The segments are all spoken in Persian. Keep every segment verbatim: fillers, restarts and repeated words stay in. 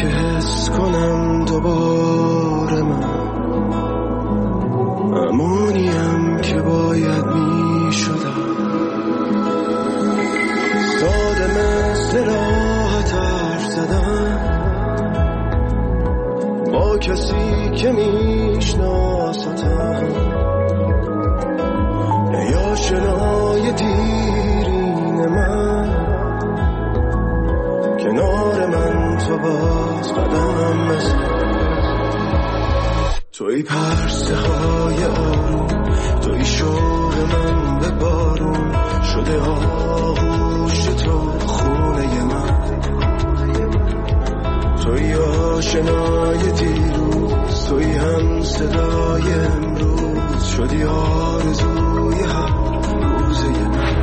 که حس کنم دوباره من همونیم که باید می شدم. ساده مثل راحت حرف زدن با کسی که میشناستم، ای آشنای دیرین من، کنار من تو باز قدم بزن. توی پرسه های آروم، توی شوق من به بارون شده آغوش تو خونه من. توی آشنای دیروز، توی هم صدای امروز شدی آرزوی هر روزه من.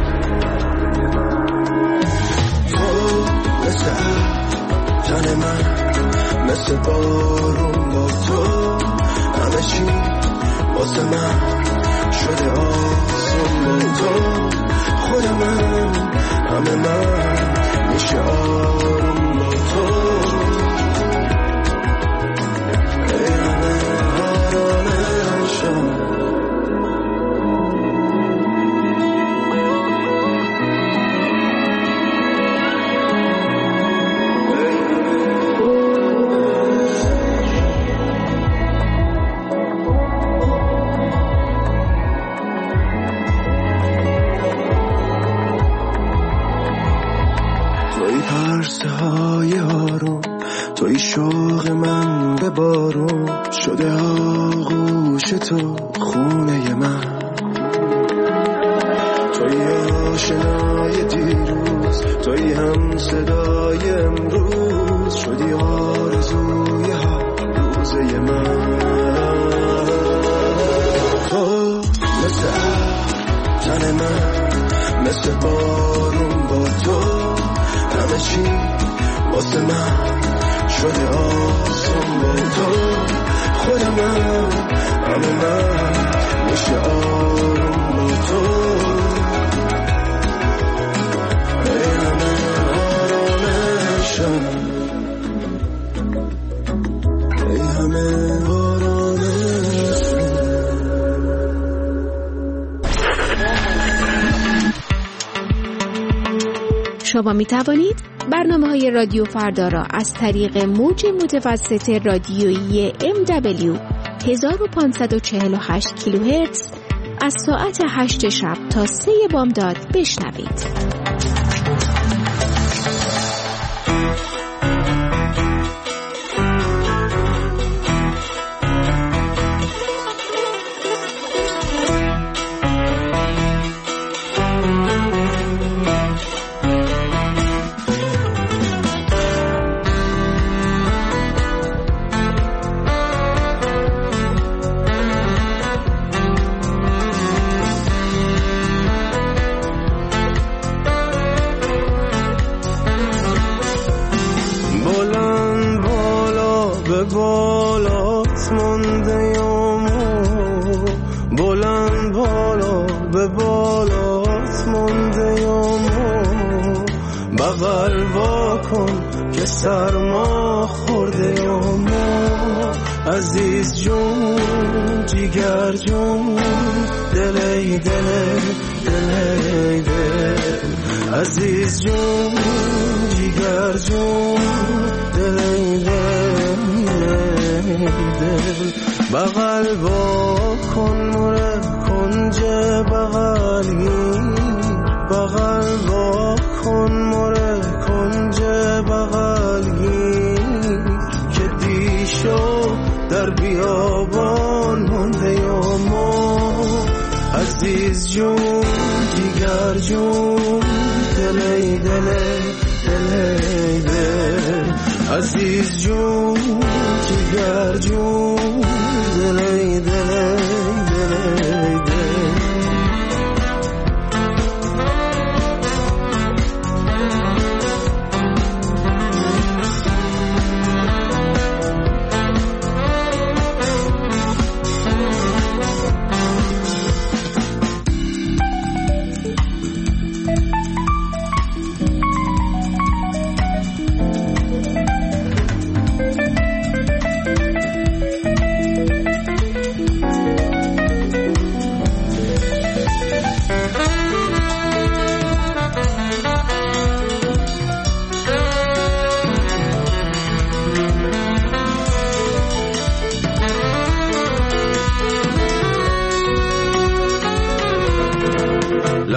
تو مثل تن من، مثل بارون با تو همه چی واسه من شده آسون با تو. خود من همه من میشه آروم با تو. ای همه آرامشم، پرسه های آروم، توی شوق من به بارون شده آغوش تو خونه من. توی آشنای دیروز، توی هم صدای امروز شدی آرزوی هر روزه من. تو مثل تن من، مثل بارون با تو همه چی واسه من شده آسون با تو. خود من همه من میشه آروم با تو. ای همه آرامشم، ای همه آرامشم. شما می توانید برنامه های رادیو فردا را از طریق موج متوسط رادیویی ام دبلیو هزار و پانصد و چهل و هشت کیلوهرتز از ساعت هشت شب تا سه بامداد بشنوید. بالات مونده یامو، بلند بالا به بالات مونده یامو. بغل واکن که سرما خورده یامو. عزیز جون جیگر جون، دلی دلی دلی دل. عزیز جون جیگر جون، دلی دل دل. بغل با کن مره کنج بغل گیر. بغل با کن مره کنج بغل گیر. که دیشو در بیابان مونده یامو. عزیز جون جیگر جون، دلی دلی دلی دل. عزیز جون جیگر جون، دلی دلی دلی دل.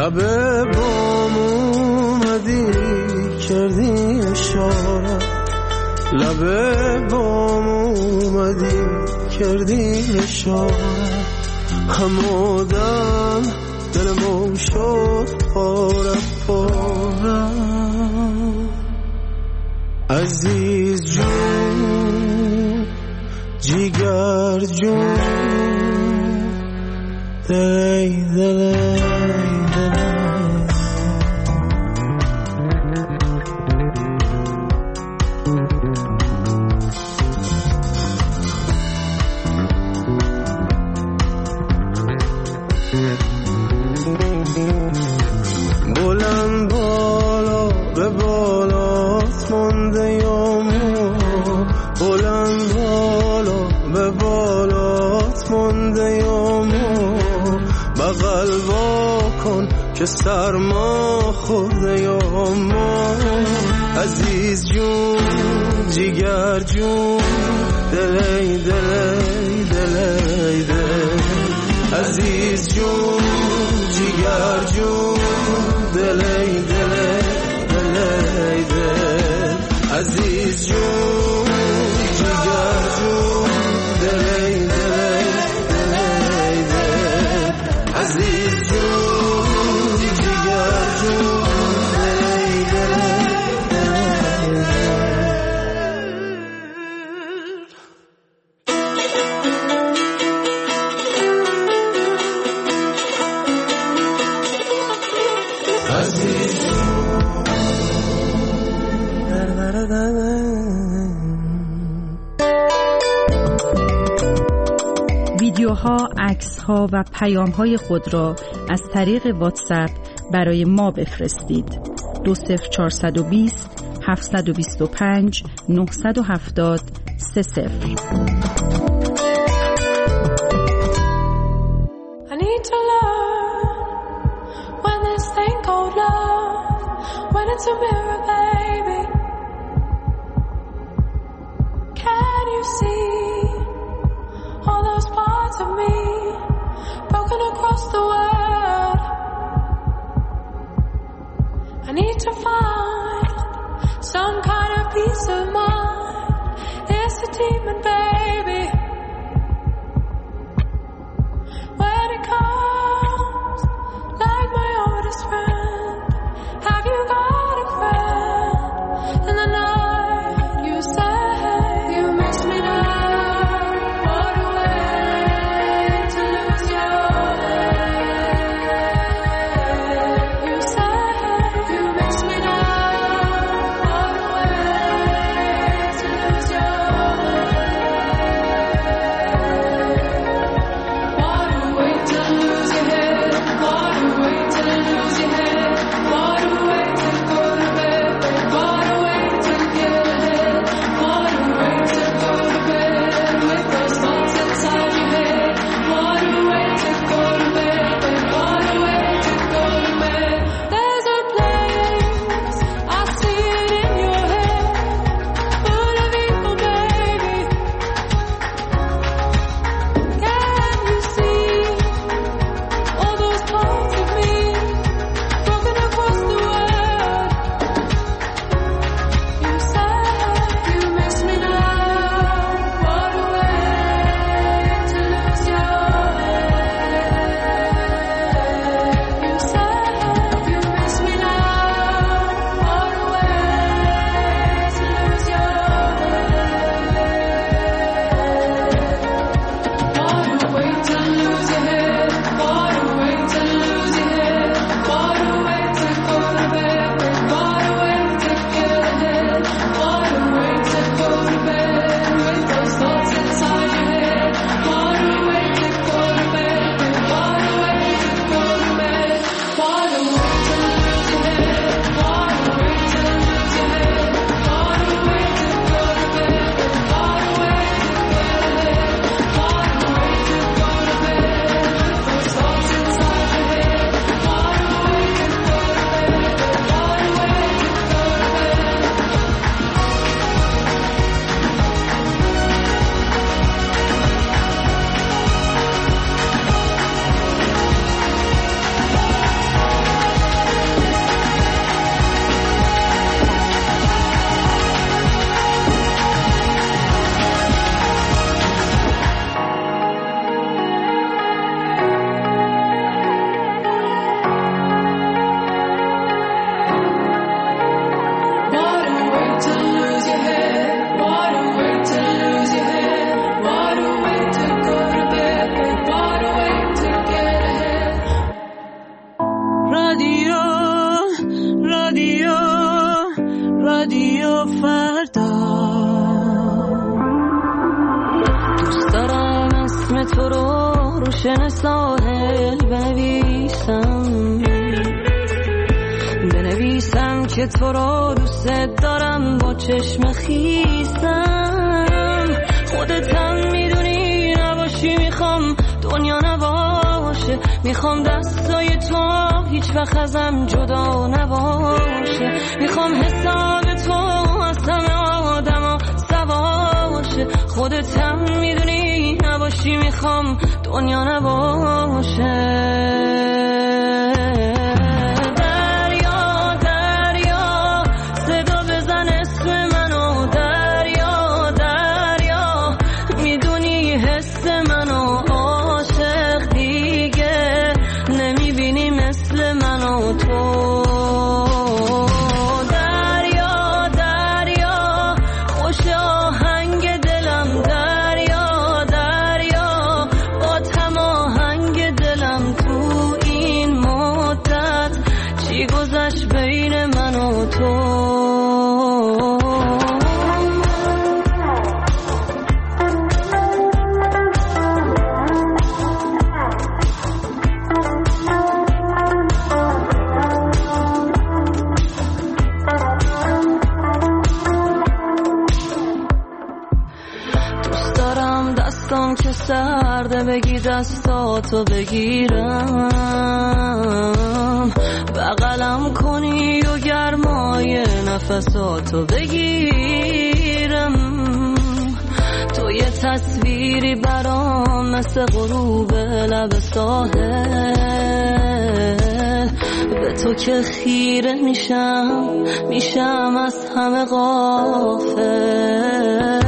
لب بام اومدی کردی اشاره، لب بام اومدی کردی اشاره، همودم دلمون شد پاره پاره. عزیز جون جیگر جون دلی دلی دلی بلند بالا به بالات مانده یامو، بلند بالا به بالات مانده یامو، بغل وا کن که سرما خورده یامو. عزیز جون جیگر جون دلی دلی دلی دلی، عزیز جون جیگر جون دلی دلی دلی دلی، عزیز جون جیگر جون دلی دلی دلی دلی، عزیز جون جیگر جون دلی دلی دلی ویدیوها، عکس‌ها و پیام‌های خود را از طریق واتساپ برای ما بفرستید. دو صفر چهارصد و بیست هفتصد و بیست و پنج نهصد و هفتاد سه صفر. I need to learn when this thing called love, when it's a mirror, baby. Can you see all those parts of me broken across the world? I need to find some kind of peace of mind. It's a demon, baby. When it comes like my oldest friend, have you got a friend? In the night you say you miss me now. What a way to lose your head. You say you miss me now. اسم تو رو روشن ساحل بنویسم، بنویسم که تو رو دوست دارم با چشم خیسم. خودتم میدونی نباشی میخوام دنیا نباشه، میخوام دستای تو هیچ وقت ازم جدا نباشه، میخوام حساب تو از همه آدم سواشه. خودتم میدونی نباشی میخوام دنیا نباشه. سرده بگی دستاتو بگیرم، بغلم کنی و گرمای نفساتو بگیرم. تو یه تصویری برام مثل غروب لب ساحل، به تو که خیره میشم میشم از همه غافل.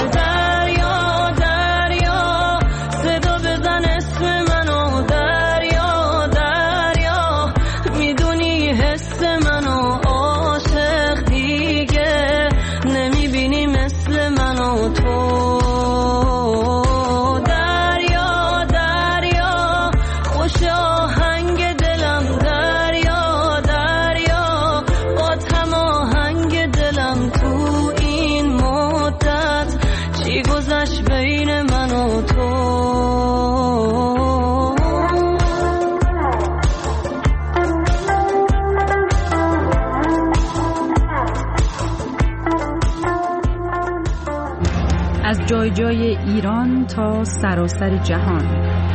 جای جای ایران تا سراسر جهان.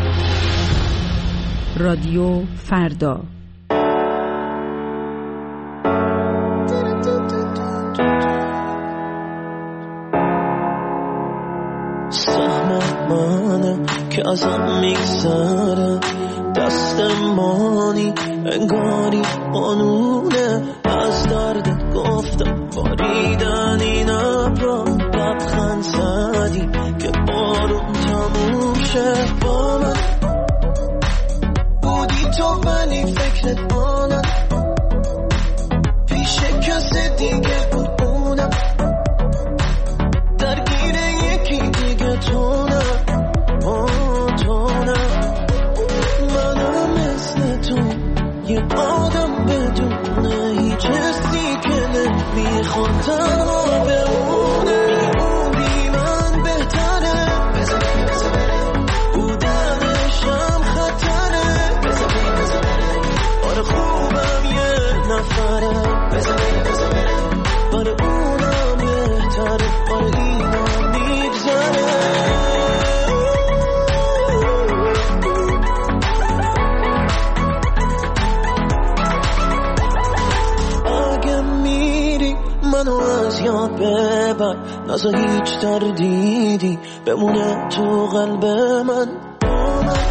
رادیو فردا. سهم منه که ازم میگذره، دست مانی انگاری قانونه. از دردت گفتم باریدن این ابرا، لبخند زدی که بارون تموم شه. با من بودی تو ولی فکرت مانم، پیش کسی دیگه بود اونم، درگیر یکی دیگه تو نه. آه تو نه، منم مثل تو یه آدم بدونه هیچ حسی که نمیخوام تنها بمونه. بی من بهتره بودنشم خطره، آره خوبم یه نفره، آره اونم بهتره، آره اینم میگذره. منو از یاد ببر، نزا هیچ تردیدی بمونه تو قلب من. با من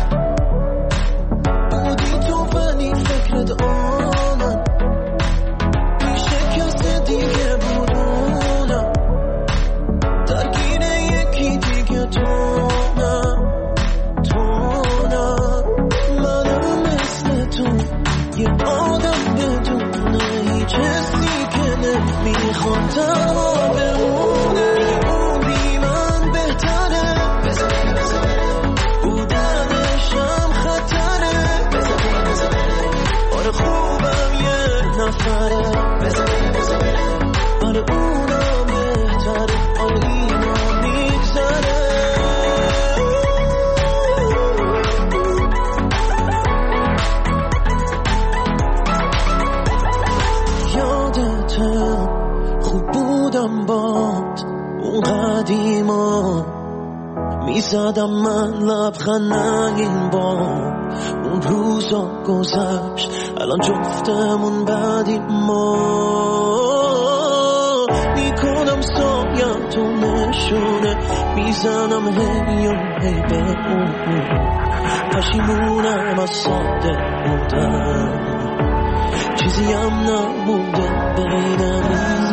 بودی تو ولی فکرت آمد، پیش کسی دیگه بودونم، درگیر یکی دیگه تو نه. تو نه، منم مثل تو یه آدم بدونه هیچ حسی میخوام تنها بمونه. بی من بهتره بودنشم خطره، آره خوبم یه نفره، آره اونم بهتره، آره اینم میگذره. ما میزدم من لبخند این بار. اون روزا گذشت الان جفتمون بعدی ما. میکنم سایم تو نشونه میزنم هی و هی به اون. پشیمونم از ساده بودم چیزی هم نمونده بینم.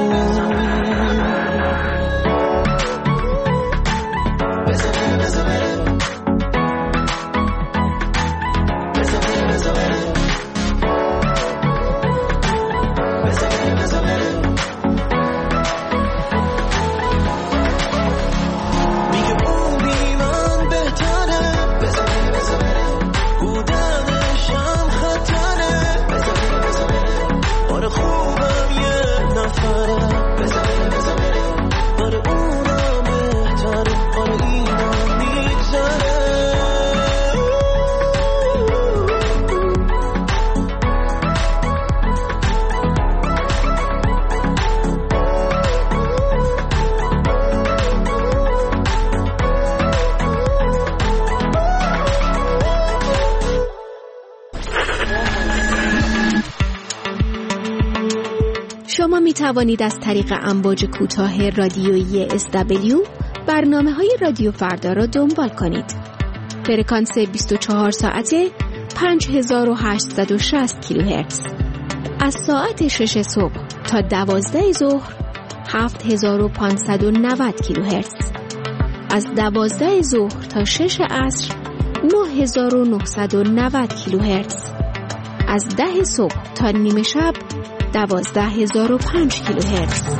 شما می توانید از طریق امواج کوتاه رادیویی اس دبلیو برنامه های رادیو فردا را دنبال کنید. فرکانس بیست و چهار ساعته پنج هزار و هشتصد و شصت کیلوهرتز. از ساعت شش صبح تا دوازده ظهر هفت هزار و پانصد و نود کیلوهرتز. از دوازده ظهر تا شش عصر نه هزار و نهصد و نود کیلوهرتز. از ده صبح تا نیمه شب دوازده هزار و پنج کیلوهرتز.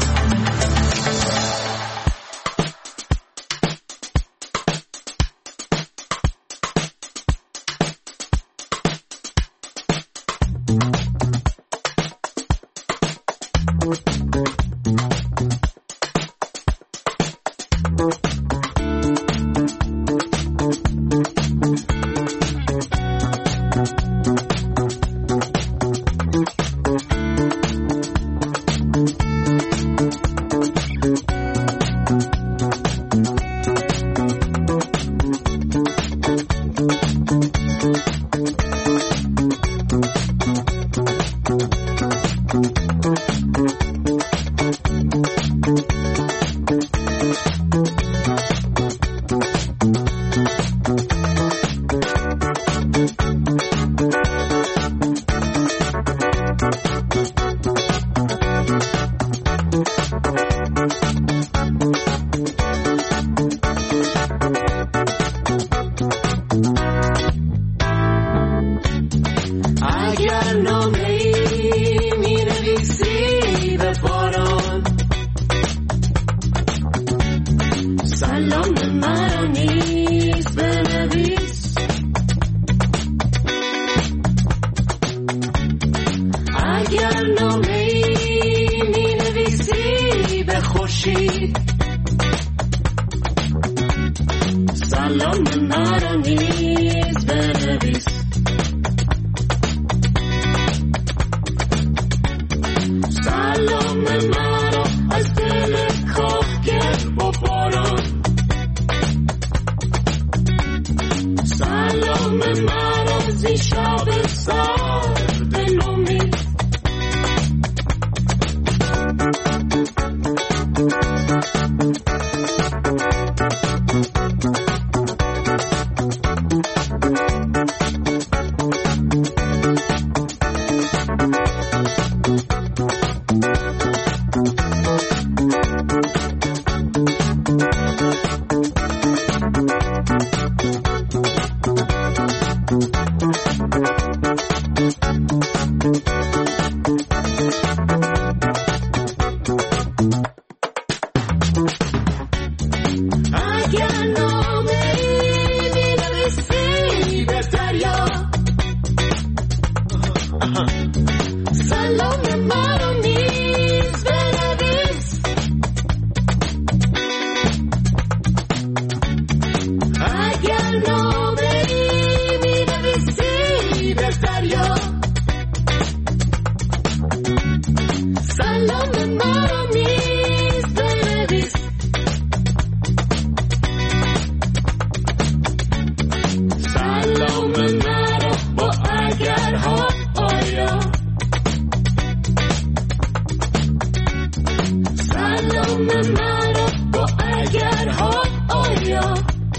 بیا.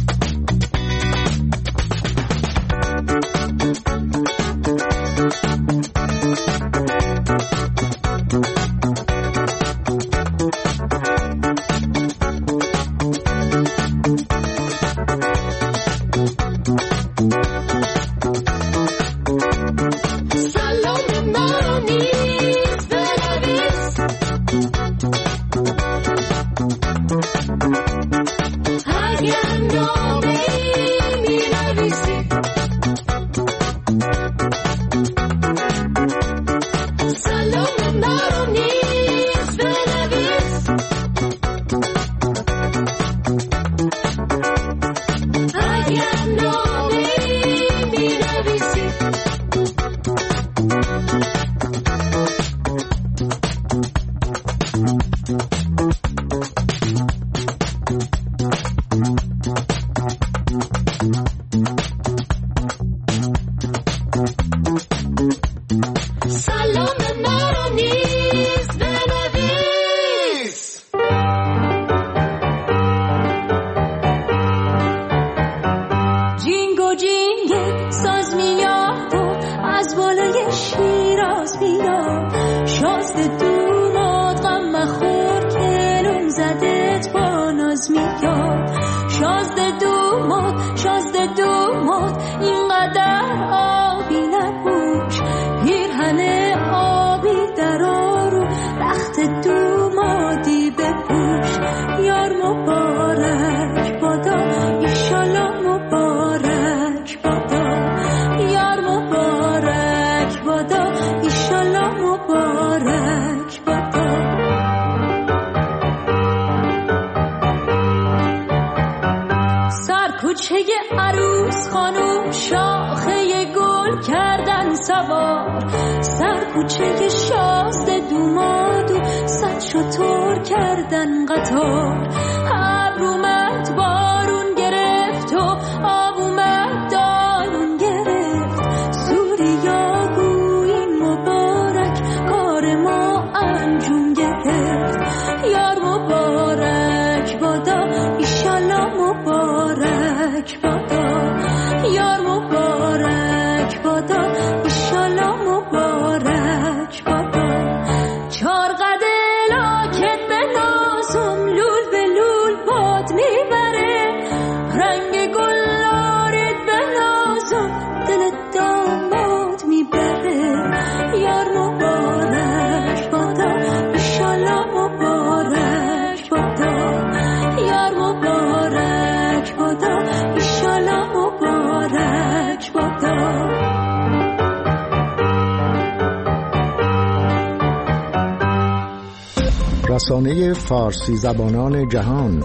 رسانه فارسی زبانان جهان،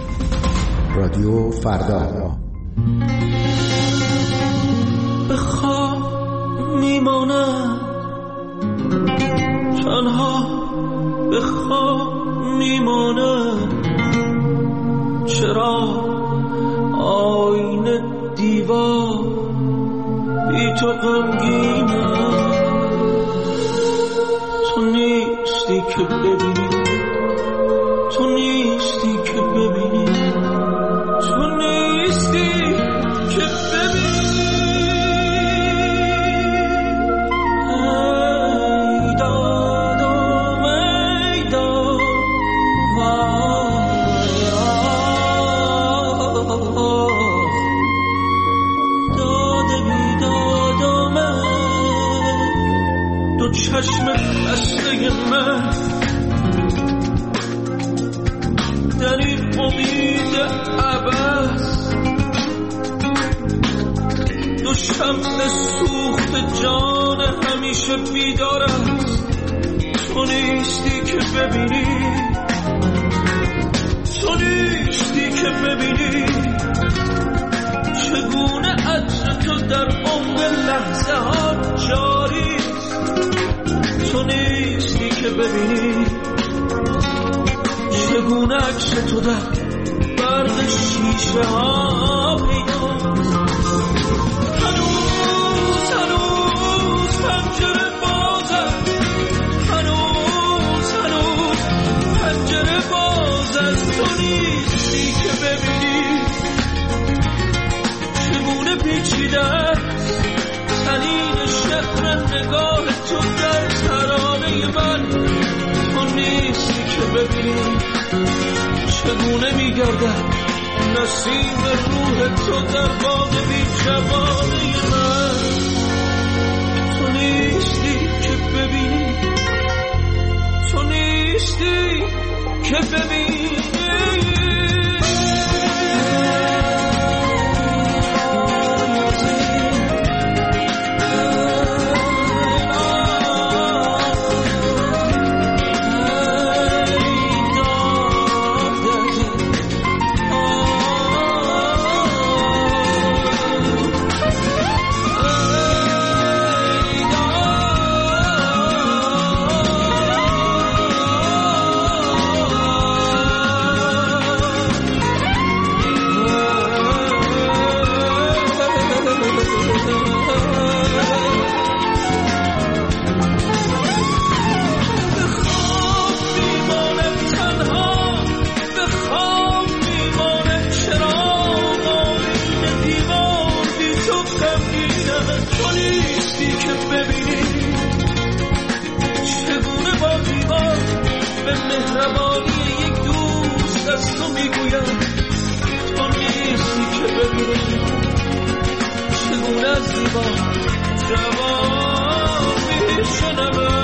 رادیو فردا. به خواب میمانم تنها، به خواب میمانم. چرا آینه دیوار بی تو غمگینم؟ تو نیستی که ببینی، تو نیستی که ببینی، تو نیستی که ببینی. ای دادم ای داد داده بیداد من، دو چشم خسته من در این امید عباس، دو شمع سوخت جان همیشه بیدار است. تو نیستی که ببینی، تو نیستی که ببینی چگونه عطر تو در عمق لحظه ها جاری. تو نیستی که ببینی چگونه عکس تو در برق شیشه ها پیداست. هنوز هنوز پنجره بازم، هنوز هنوز پنجره باز است. تو نیستی که ببینی، نگاه تو در ترانه من، تو نیستی که ببینی چگونه میگردد نسیم روح تو در باغ بی جوانه من. تو نیستی که ببینی، تو نیستی که ببینی. چگونه از زیبا جوان میشنم